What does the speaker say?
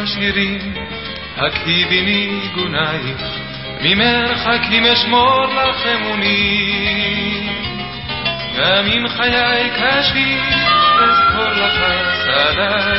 השירים, הקהיבי ניגונייך, ממרחקים אשמור לך אמונים. גם אם חיי קשים, אזכור לך צעדיי.